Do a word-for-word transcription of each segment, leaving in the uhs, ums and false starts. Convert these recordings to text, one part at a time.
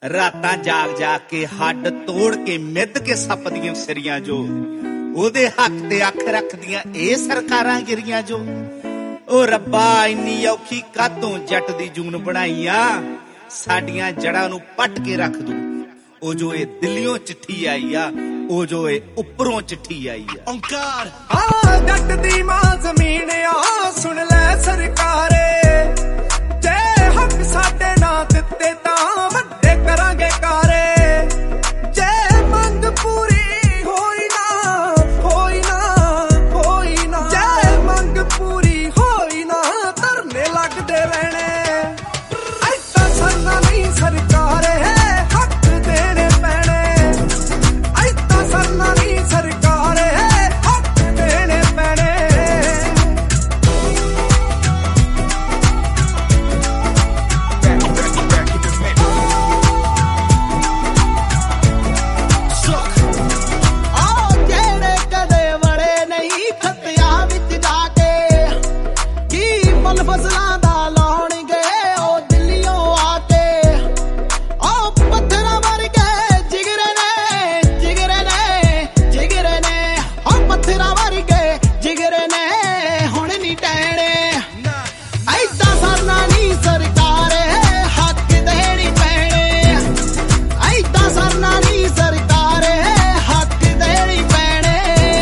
ਰਾਤਾਂ ਜਾਗ ਜਾਗ ਕੇ ਹੱਡ ਤੋੜ ਕੇ ਮਿੱਧ ਕੇ ਸੱਪ ਦੀਆਂ ਸਿਰੀਆਂ ਜੋ ਉਹਦੇ ਹੱਕ ਤੇ ਅੱਖ ਰੱਖਦੀਆਂ ਇਹ ਸਰਕਾਰਾਂ ਗਿਰੀਆਂ ਜੋ। ਉਹ ਰੱਬਾ ਇੰਨੀ ਔਖੀ ਕਾਤੋਂ ਜੱਟ ਦੀ ਜੂਨ ਬਣਾਈਆਂ, ਸਾਡੀਆਂ ਜੜਾਂ ਨੂੰ ਪੱਟ ਕੇ ਰੱਖ ਦੂ। ਉਹ ਜੋ ਇਹ ਦਿੱਲੀਓਂ ਚਿੱਠੀ ਆਈ ਆ, ਉਹ ਜੋ ਇਹ ਉੱਪਰੋਂ ਚਿੱਠੀ ਆਈ ਆ। ਓਂਕਾਰ ਆ ਜੱਟ ਦੀ ਮਾਂ ਜ਼ਮੀਨ ਆ, ਸੁਣ ਲੈ ਸਰਕਾਰੇ, ਜੇ ਹੱਕ ਸਾਡੇ ਨਾ ਦਿੱਤੇ ਤਾਂ ਵੱਡੇ ਕਰਾਂਗੇ ਕਾਰੇ। ਜੇ ਮੰਗ ਪੂਰੀ ਹੋਈ ਨਾ ਹੋਈ ਨਾ ਹੋਈ ਨਾ, ਜੇ ਮੰਗ ਪੂਰੀ ਹੋਈ ਨਾ ਧਰਨੇ ਲੱਗਦੇ ਰਹਿਣੇ। ਐਦਾਂ ਸਰਨਾ ਨਹੀਂ ਸਰਕਾਰੇ, ਹੱਕ ਦੇਣੇ ਪੈਣੇ। ਐਦਾਂ ਸਰਨਾ ਨਹੀਂ ਸਰਕਾਰੇ, ਹੱਕ ਦੇਣੇ ਪੈਣੇ। ਫਸਲਾਂ ਦਾ ਲਾਉਣਗੇ ਉਹ ਦਿੱਲੀਓਂ ਆ ਕੇ, ਉਹ ਪੱਥਰਾਂ ਵਰਗੇ ਜਿਗਰੇ ਨੇ ਜਿਗਰੇ ਨੇ ਜਿਗਰੇ ਨੇ, ਉਹ ਪੱਥਰਾਂ ਵਰਗੇ ਜਿਗਰੇ ਨੇ ਹੁਣ ਨਹੀਂ ਟਹਿਣੇ। ਐਦਾਂ ਸਰਨਾ ਨਹੀਂ ਸਰਕਾਰੇ, ਹੱਕ ਦੇਣੀ ਪੈਣੇ। ਐਦਾਂ ਸਰਨਾ ਨਹੀਂ ਸਰਕਾਰੇ, ਹੱਕ ਦੇਣੀ ਪੈਣੇ।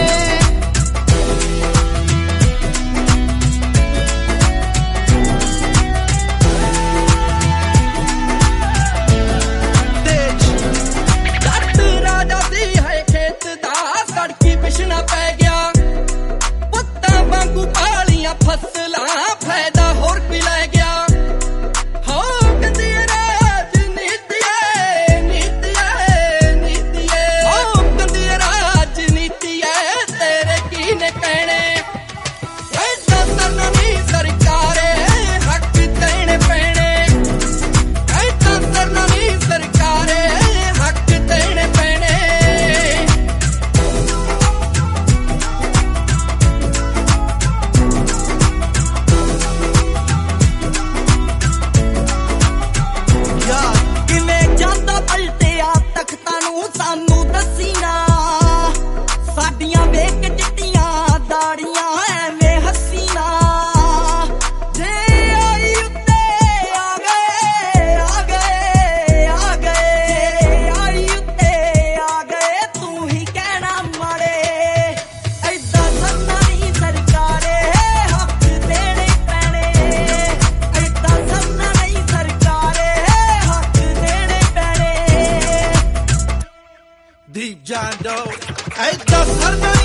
ਪਿਛਣਾ ਪੈ ਗਿਆ ਪੁੱਤਾਂ ਵਾਂਗੂ ਪਾਲੀਆਂ ਫਸਲਾਂ, ਫਾਇਦਾ ਹੋਰ ਕੋਈ ਲੈ ਗਿਆ। ਹੋ ਗੰਦੀ ਰਾਜਨੀਤੀਏ ਨੀਤੀਏ ਨੀਤੀਏ, ਹੋ ਗੰਦੀ ਰਾਜਨੀਤੀਏ ਤੇਰੇ ਕੀ ਨੇ ਕਹਿਣੇ। ਐਦਾਂ ਸਰਨਾ ਨਹੀਂ ਸਰਕਾਰੇ, ਹੱਕ ਦੇਣੇ ਪੈਣੇ। ਐਦਾਂ ਸਰਨਾ ਨਹੀਂ ਸਰਕਾਰੇ, ਹੱਕ ਦੇਣੇ ਪੈਣੇ। ਪਲਟਿਆ ਤਖਤਾਂ ਨੂੰ ਸਾਨੂੰ ਦੱਸੀ ਨਾ, ਸਾਡੀਆਂ ਵੇਖ ਚਿੱਟੀਆਂ ਦਾੜੀਆਂ ਐਵੇਂ ਹੱਸੀ ਨਾ। ਜੇ ਆਈ ਉੱਤੇ ਆ ਗਏ ਆ ਗਏ ਆ ਗਏ, ਆਈ ਉੱਤੇ ਆ ਗਏ ਤੂੰ ਹੀ ਕਹਿਣਾ ਮਾੜੇ। ਐਦਾਂ ਸਰਨਾ ਨਹੀਂ ਸਰਕਾਰੇ, ਹੱਕ ਦੇਣੇ ਪੈਣੇ। ਐਦਾਂ ਸਰਨਾ ਨਹੀਂ ਸਰਕਾਰੇ, ਹੱਕ ਦੇਣੇ ਪੈਣੇ। Deep John Doe, ਐਦਾਂ ਸਰਨਾ